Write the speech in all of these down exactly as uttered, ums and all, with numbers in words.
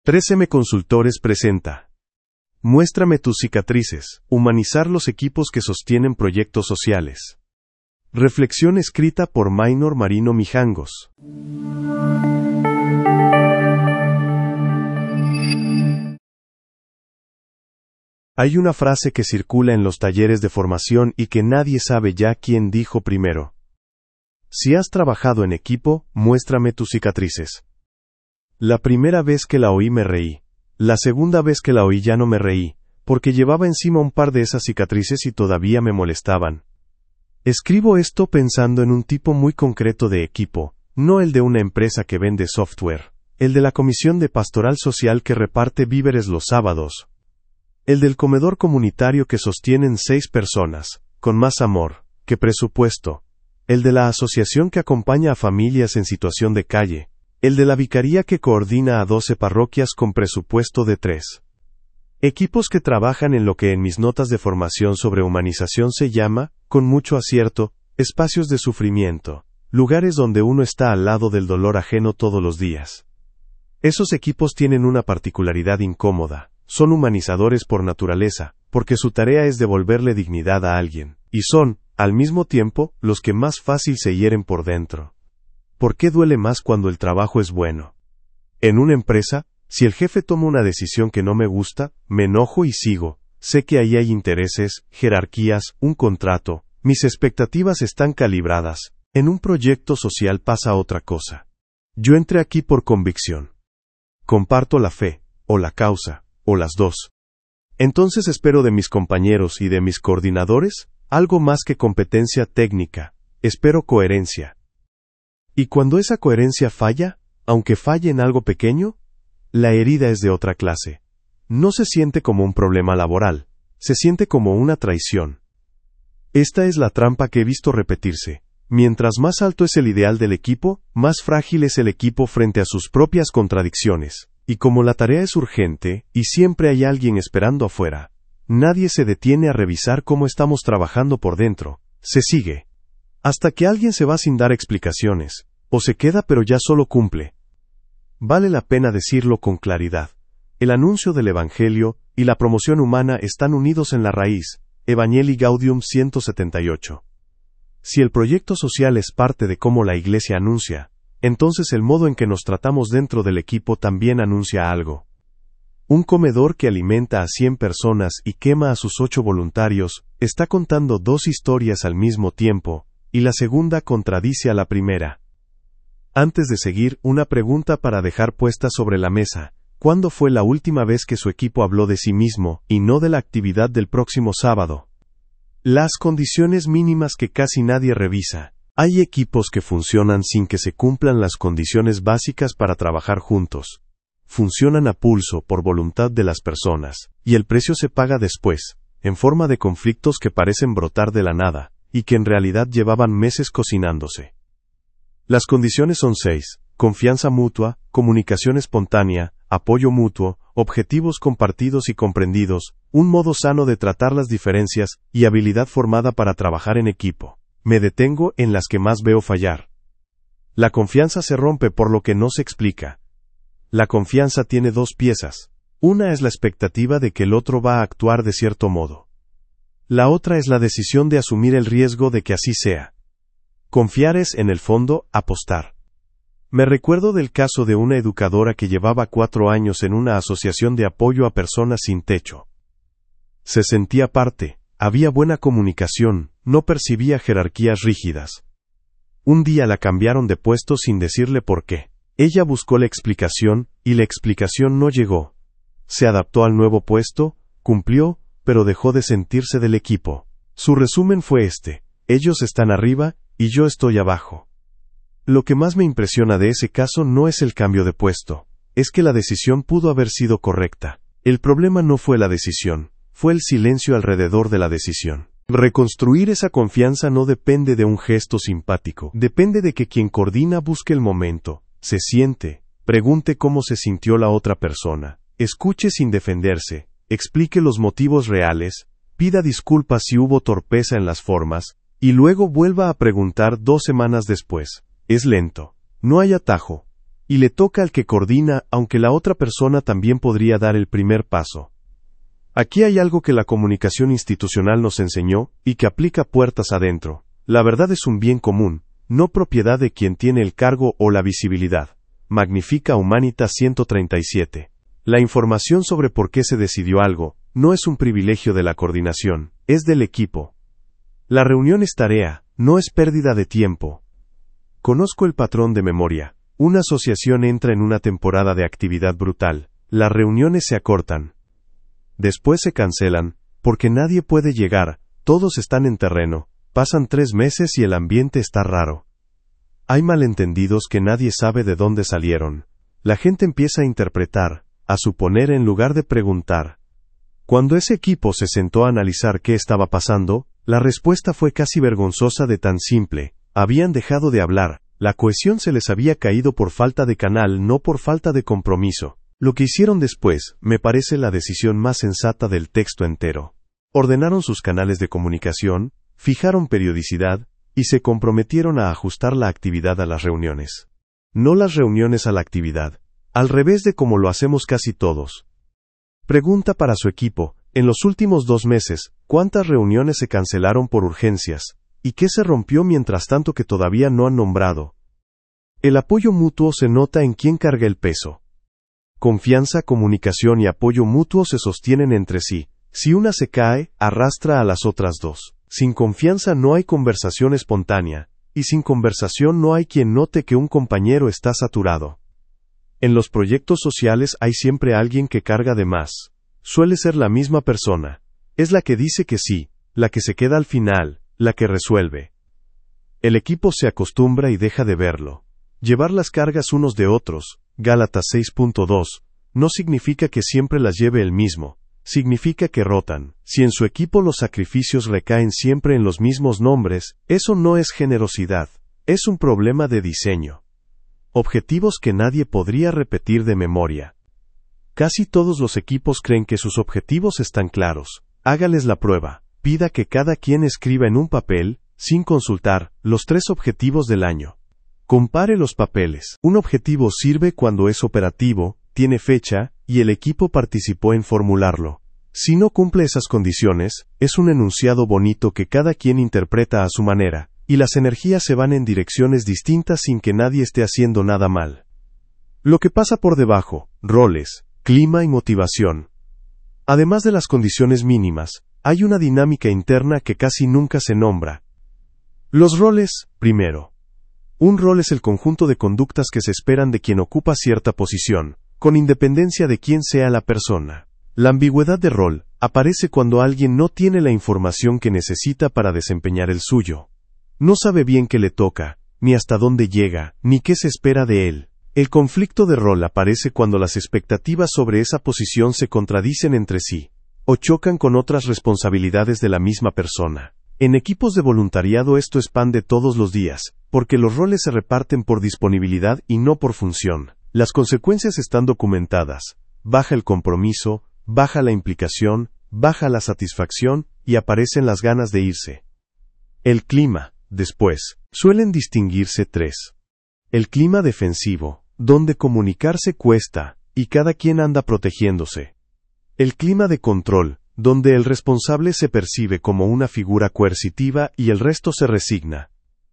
tres eme Consultores presenta. Muéstrame tus cicatrices. Humanizar los equipos que sostienen proyectos sociales. Reflexión escrita por Maynor Marino Mijangos. Hay una frase que circula en los talleres de formación y que nadie sabe ya quién dijo primero. Si has trabajado en equipo, muéstrame tus cicatrices. La primera vez que la oí me reí. La segunda vez que la oí ya no me reí, porque llevaba encima un par de esas cicatrices y todavía me molestaban. Escribo esto pensando en un tipo muy concreto de equipo, no el de una empresa que vende software, el de la comisión de pastoral social que reparte víveres los sábados, el del comedor comunitario que sostienen seis personas, con más amor que presupuesto, el de la asociación que acompaña a familias en situación de calle, el de la vicaría que coordina a doce parroquias con presupuesto de tres. Equipos que trabajan en lo que en mis notas de formación sobre humanización se llama, con mucho acierto, espacios de sufrimiento, lugares donde uno está al lado del dolor ajeno todos los días. Esos equipos tienen una particularidad incómoda, son humanizadores por naturaleza, porque su tarea es devolverle dignidad a alguien, y son, al mismo tiempo, los que más fácil se hieren por dentro. ¿Por qué duele más cuando el trabajo es bueno? En una empresa, si el jefe toma una decisión que no me gusta, me enojo y sigo. Sé que ahí hay intereses, jerarquías, un contrato, mis expectativas están calibradas. En un proyecto social pasa otra cosa. Yo entré aquí por convicción. Comparto la fe, o la causa, o las dos. Entonces espero de mis compañeros y de mis coordinadores, algo más que competencia técnica, espero coherencia. Y cuando esa coherencia falla, aunque falle en algo pequeño, la herida es de otra clase. No se siente como un problema laboral, se siente como una traición. Esta es la trampa que he visto repetirse. Mientras más alto es el ideal del equipo, más frágil es el equipo frente a sus propias contradicciones. Y como la tarea es urgente, y siempre hay alguien esperando afuera, nadie se detiene a revisar cómo estamos trabajando por dentro. Se sigue. Hasta que alguien se va sin dar explicaciones, o se queda pero ya solo cumple. Vale la pena decirlo con claridad. El anuncio del Evangelio y la promoción humana están unidos en la raíz, Evangelii Gaudium ciento setenta y ocho. Si el proyecto social es parte de cómo la Iglesia anuncia, entonces el modo en que nos tratamos dentro del equipo también anuncia algo. Un comedor que alimenta a cien personas y quema a sus ocho voluntarios, está contando dos historias al mismo tiempo, y la segunda contradice a la primera. Antes de seguir, una pregunta para dejar puesta sobre la mesa. ¿Cuándo fue la última vez que su equipo habló de sí mismo, y no de la actividad del próximo sábado? Las condiciones mínimas que casi nadie revisa. Hay equipos que funcionan sin que se cumplan las condiciones básicas para trabajar juntos. Funcionan a pulso por voluntad de las personas, y el precio se paga después, en forma de conflictos que parecen brotar de la nada, y que en realidad llevaban meses cocinándose. Las condiciones son seis: confianza mutua, comunicación espontánea, apoyo mutuo, objetivos compartidos y comprendidos, un modo sano de tratar las diferencias, y habilidad formada para trabajar en equipo. Me detengo en las que más veo fallar. La confianza se rompe por lo que no se explica. La confianza tiene dos piezas. Una es la expectativa de que el otro va a actuar de cierto modo. La otra es la decisión de asumir el riesgo de que así sea. Confiar es, en el fondo, apostar. Me recuerdo del caso de una educadora que llevaba cuatro años en una asociación de apoyo a personas sin techo. Se sentía parte, había buena comunicación, no percibía jerarquías rígidas. Un día la cambiaron de puesto sin decirle por qué. Ella buscó la explicación, y la explicación no llegó. Se adaptó al nuevo puesto, cumplió, pero dejó de sentirse del equipo. Su resumen fue este: ellos están arriba, y yo estoy abajo. Lo que más me impresiona de ese caso no es el cambio de puesto, es que la decisión pudo haber sido correcta. El problema no fue la decisión, fue el silencio alrededor de la decisión. Reconstruir esa confianza no depende de un gesto simpático, depende de que quien coordina busque el momento, se siente, pregunte cómo se sintió la otra persona, escuche sin defenderse, explique los motivos reales, pida disculpas si hubo torpeza en las formas, y luego vuelva a preguntar dos semanas después. Es lento, no hay atajo, y le toca al que coordina, aunque la otra persona también podría dar el primer paso. Aquí hay algo que la comunicación institucional nos enseñó, y que aplica puertas adentro. La verdad es un bien común, no propiedad de quien tiene el cargo o la visibilidad. Magnifica Humanitas ciento treinta y siete. La información sobre por qué se decidió algo, no es un privilegio de la coordinación, es del equipo. La reunión es tarea, no es pérdida de tiempo. Conozco el patrón de memoria. Una asociación entra en una temporada de actividad brutal. Las reuniones se acortan. Después se cancelan, porque nadie puede llegar, todos están en terreno, pasan tres meses y el ambiente está raro. Hay malentendidos que nadie sabe de dónde salieron. La gente empieza a interpretar, a suponer en lugar de preguntar. Cuando ese equipo se sentó a analizar qué estaba pasando, la respuesta fue casi vergonzosa de tan simple. Habían dejado de hablar, la cohesión se les había caído por falta de canal, no por falta de compromiso. Lo que hicieron después, me parece la decisión más sensata del texto entero. Ordenaron sus canales de comunicación, fijaron periodicidad, y se comprometieron a ajustar la actividad a las reuniones. No las reuniones a la actividad, al revés de como lo hacemos casi todos. Pregunta para su equipo, en los últimos dos meses, ¿cuántas reuniones se cancelaron por urgencias? ¿Y qué se rompió mientras tanto que todavía no han nombrado? El apoyo mutuo se nota en quién carga el peso. Confianza, comunicación y apoyo mutuo se sostienen entre sí. Si una se cae, arrastra a las otras dos. Sin confianza no hay conversación espontánea, y sin conversación no hay quien note que un compañero está saturado. En los proyectos sociales hay siempre alguien que carga de más. Suele ser la misma persona. Es la que dice que sí, la que se queda al final, la que resuelve. El equipo se acostumbra y deja de verlo. Llevar las cargas unos de otros, Gálatas seis punto dos, no significa que siempre las lleve el mismo, significa que rotan. Si en su equipo los sacrificios recaen siempre en los mismos nombres, eso no es generosidad, es un problema de diseño. Objetivos que nadie podría repetir de memoria. Casi todos los equipos creen que sus objetivos están claros. Hágales la prueba. Pida que cada quien escriba en un papel, sin consultar, los tres objetivos del año. Compare los papeles. Un objetivo sirve cuando es operativo, tiene fecha, y el equipo participó en formularlo. Si no cumple esas condiciones, es un enunciado bonito que cada quien interpreta a su manera, y las energías se van en direcciones distintas sin que nadie esté haciendo nada mal. Lo que pasa por debajo, roles, clima y motivación. Además de las condiciones mínimas, hay una dinámica interna que casi nunca se nombra. Los roles, primero. Un rol es el conjunto de conductas que se esperan de quien ocupa cierta posición, con independencia de quién sea la persona. La ambigüedad de rol aparece cuando alguien no tiene la información que necesita para desempeñar el suyo. No sabe bien qué le toca, ni hasta dónde llega, ni qué se espera de él. El conflicto de rol aparece cuando las expectativas sobre esa posición se contradicen entre sí, o chocan con otras responsabilidades de la misma persona. En equipos de voluntariado esto es pan de todos los días, porque los roles se reparten por disponibilidad y no por función. Las consecuencias están documentadas. Baja el compromiso, baja la implicación, baja la satisfacción, y aparecen las ganas de irse. El clima, después, suelen distinguirse tres. El clima defensivo, donde comunicarse cuesta, y cada quien anda protegiéndose. El clima de control, donde el responsable se percibe como una figura coercitiva y el resto se resigna.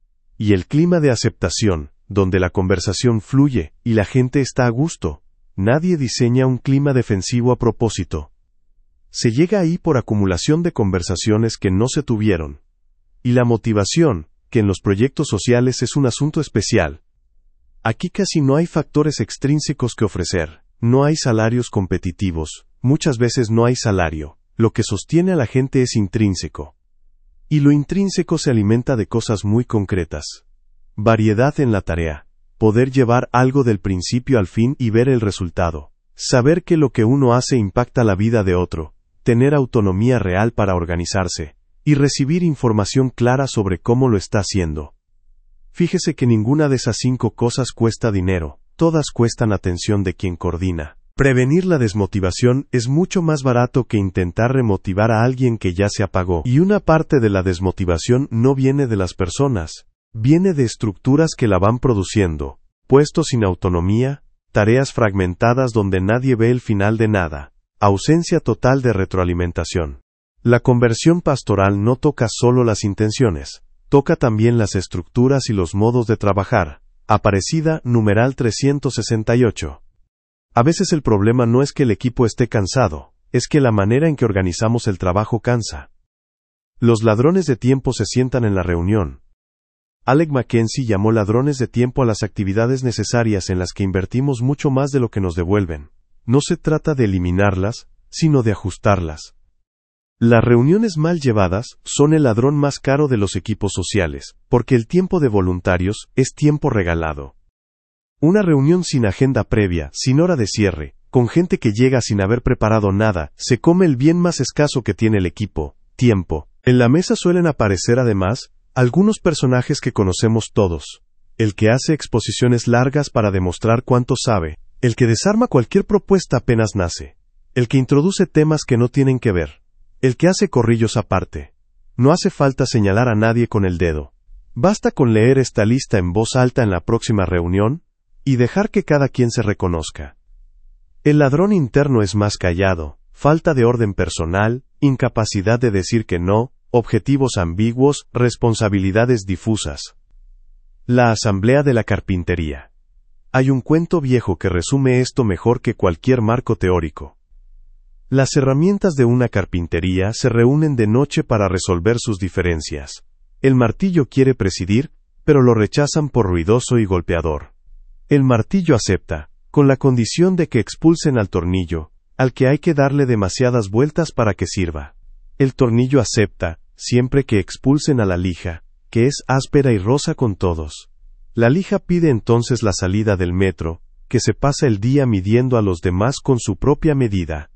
Y el clima de aceptación, donde la conversación fluye y la gente está a gusto. Nadie diseña un clima defensivo a propósito. Se llega ahí por acumulación de conversaciones que no se tuvieron. Y la motivación, que en los proyectos sociales es un asunto especial. Aquí casi no hay factores extrínsecos que ofrecer, no hay salarios competitivos, muchas veces no hay salario. Lo que sostiene a la gente es intrínseco. Y lo intrínseco se alimenta de cosas muy concretas. Variedad en la tarea. Poder llevar algo del principio al fin y ver el resultado. Saber que lo que uno hace impacta la vida de otro. Tener autonomía real para organizarse. Y recibir información clara sobre cómo lo está haciendo. Fíjese que ninguna de esas cinco cosas cuesta dinero. Todas cuestan atención de quien coordina. Prevenir la desmotivación es mucho más barato que intentar remotivar a alguien que ya se apagó. Y una parte de la desmotivación no viene de las personas, viene de estructuras que la van produciendo. puestos sin autonomía, tareas fragmentadas donde nadie ve el final de nada, ausencia total de retroalimentación. La conversión pastoral no toca solo las intenciones, toca también las estructuras y los modos de trabajar. Aparecida, numeral trescientos sesenta y ocho. A veces el problema no es que el equipo esté cansado, es que la manera en que organizamos el trabajo cansa. Los ladrones de tiempo se sientan en la reunión. Alec Mackenzie llamó ladrones de tiempo a las actividades necesarias en las que invertimos mucho más de lo que nos devuelven. No se trata de eliminarlas, sino de ajustarlas. Las reuniones mal llevadas son el ladrón más caro de los equipos sociales, porque el tiempo de voluntarios es tiempo regalado. Una reunión sin agenda previa, sin hora de cierre, con gente que llega sin haber preparado nada, se come el bien más escaso que tiene el equipo, tiempo. En la mesa suelen aparecer además, algunos personajes que conocemos todos. El que hace exposiciones largas para demostrar cuánto sabe, el que desarma cualquier propuesta apenas nace, el que introduce temas que no tienen que ver. El que hace corrillos aparte. No hace falta señalar a nadie con el dedo. Basta con leer esta lista en voz alta en la próxima reunión, y dejar que cada quien se reconozca. El ladrón interno es más callado, falta de orden personal, incapacidad de decir que no, objetivos ambiguos, responsabilidades difusas. La asamblea de la carpintería. Hay un cuento viejo que resume esto mejor que cualquier marco teórico. Las herramientas de una carpintería se reúnen de noche para resolver sus diferencias. El martillo quiere presidir, pero lo rechazan por ruidoso y golpeador. El martillo acepta, con la condición de que expulsen al tornillo, al que hay que darle demasiadas vueltas para que sirva. El tornillo acepta, siempre que expulsen a la lija, que es áspera y rosa con todos. La lija pide entonces la salida del metro, que se pasa el día midiendo a los demás con su propia medida.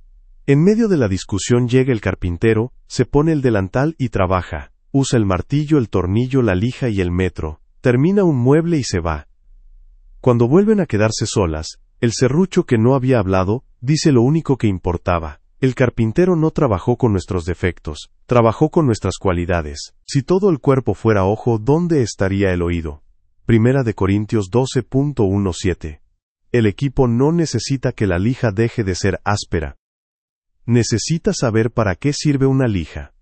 En medio de la discusión llega el carpintero, se pone el delantal y trabaja, usa el martillo, el tornillo, la lija y el metro, termina un mueble y se va. Cuando vuelven a quedarse solas, el serrucho que no había hablado, dice lo único que importaba. El carpintero no trabajó con nuestros defectos, trabajó con nuestras cualidades. Si todo el cuerpo fuera ojo, ¿dónde estaría el oído? Primera de Corintios doce punto diecisiete. El equipo no necesita que la lija deje de ser áspera. Necesita saber para qué sirve una lija.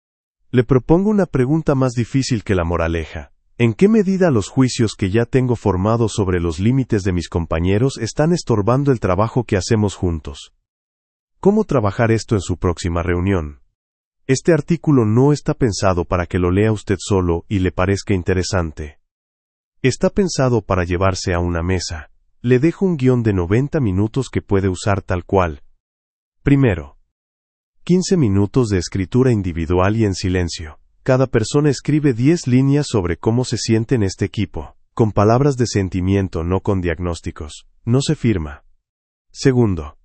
Le propongo una pregunta más difícil que la moraleja. ¿En qué medida los juicios que ya tengo formados sobre los límites de mis compañeros están estorbando el trabajo que hacemos juntos? ¿Cómo trabajar esto en su próxima reunión? Este artículo no está pensado para que lo lea usted solo y le parezca interesante. Está pensado para llevarse a una mesa. Le dejo un guión de noventa minutos que puede usar tal cual. Primero, quince minutos de escritura individual y en silencio. Cada persona escribe diez líneas sobre cómo se siente en este equipo, con palabras de sentimiento, no con diagnósticos. No se firma. Segundo,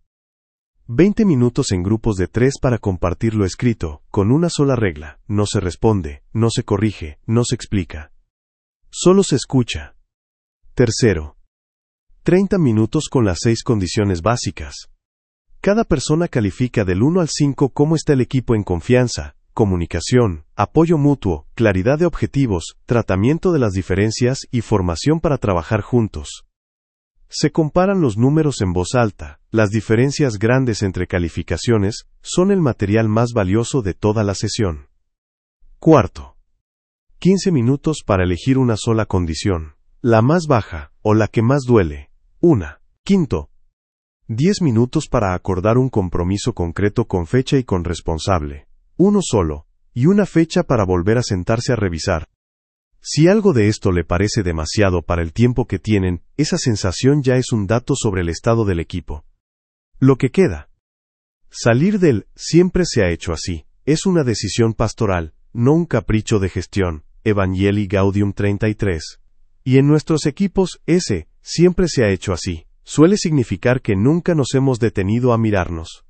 veinte minutos en grupos de tres para compartir lo escrito, con una sola regla: no se responde, no se corrige, no se explica. Solo se escucha. Tercero, treinta minutos con las seis condiciones básicas. Cada persona califica del uno al cinco cómo está el equipo en confianza, comunicación, apoyo mutuo, claridad de objetivos, tratamiento de las diferencias y formación para trabajar juntos. Se comparan los números en voz alta. Las diferencias grandes entre calificaciones son el material más valioso de toda la sesión. Cuarto, quince minutos para elegir una sola condición, la más baja o la que más duele. Una. Quinto, diez minutos para acordar un compromiso concreto con fecha y con responsable. Uno solo, y una fecha para volver a sentarse a revisar. Si algo de esto le parece demasiado para el tiempo que tienen, esa sensación ya es un dato sobre el estado del equipo. Lo que queda. Salir del siempre se ha hecho así es una decisión pastoral, no un capricho de gestión. Evangelii Gaudium treinta y tres. Y en nuestros equipos, ese siempre se ha hecho así suele significar que nunca nos hemos detenido a mirarnos.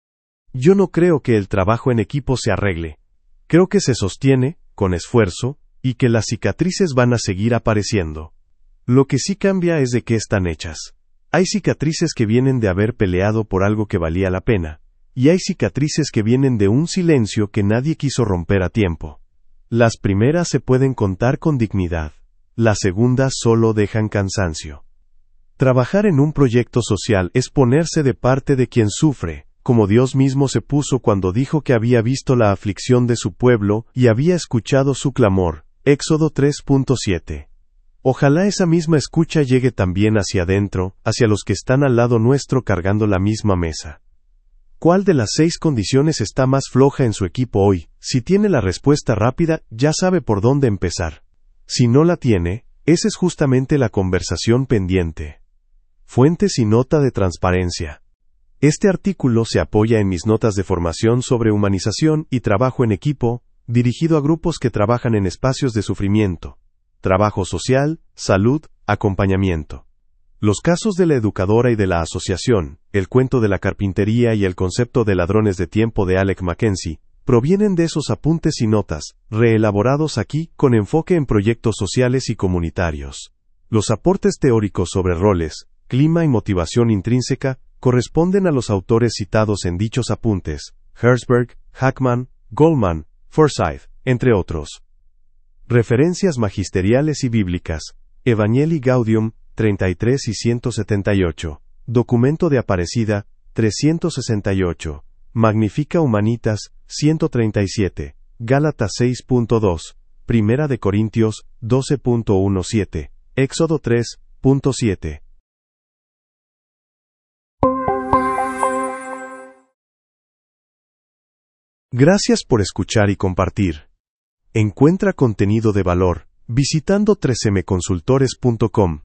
Yo no creo que el trabajo en equipo se arregle. Creo que se sostiene, con esfuerzo, y que las cicatrices van a seguir apareciendo. Lo que sí cambia es de qué están hechas. Hay cicatrices que vienen de haber peleado por algo que valía la pena, y hay cicatrices que vienen de un silencio que nadie quiso romper a tiempo. Las primeras se pueden contar con dignidad. la segunda solo dejan cansancio. Trabajar en un proyecto social es ponerse de parte de quien sufre, como Dios mismo se puso cuando dijo que había visto la aflicción de su pueblo y había escuchado su clamor. Éxodo tres punto siete. Ojalá esa misma escucha llegue también hacia adentro, hacia los que están al lado nuestro cargando la misma mesa. ¿Cuál de las seis condiciones está más floja en su equipo hoy? Si tiene la respuesta rápida, ya sabe por dónde empezar. Si no la tiene, esa es justamente la conversación pendiente. Fuentes y nota de transparencia. Este artículo se apoya en mis notas de formación sobre humanización y trabajo en equipo, dirigido a grupos que trabajan en espacios de sufrimiento, trabajo social, salud, acompañamiento. Los casos de la educadora y de la asociación, el cuento de la carpintería y el concepto de ladrones de tiempo de Alec Mackenzie, provienen de esos apuntes y notas, reelaborados aquí con enfoque en proyectos sociales y comunitarios. Los aportes teóricos sobre roles, clima y motivación intrínseca corresponden a los autores citados en dichos apuntes, Herzberg, Hackman, Goldman, Forsyth, entre otros. Referencias magisteriales y bíblicas, Evangelii Gaudium, treinta y tres y ciento setenta y ocho, Documento de Aparecida, trescientos sesenta y ocho, Magnifica Humanitas, ciento treinta y siete, Gálatas seis punto dos, Primera de Corintios, doce punto diecisiete, Éxodo tres punto siete. Gracias por escuchar y compartir. Encuentra contenido de valor visitando tres eme consultores punto com.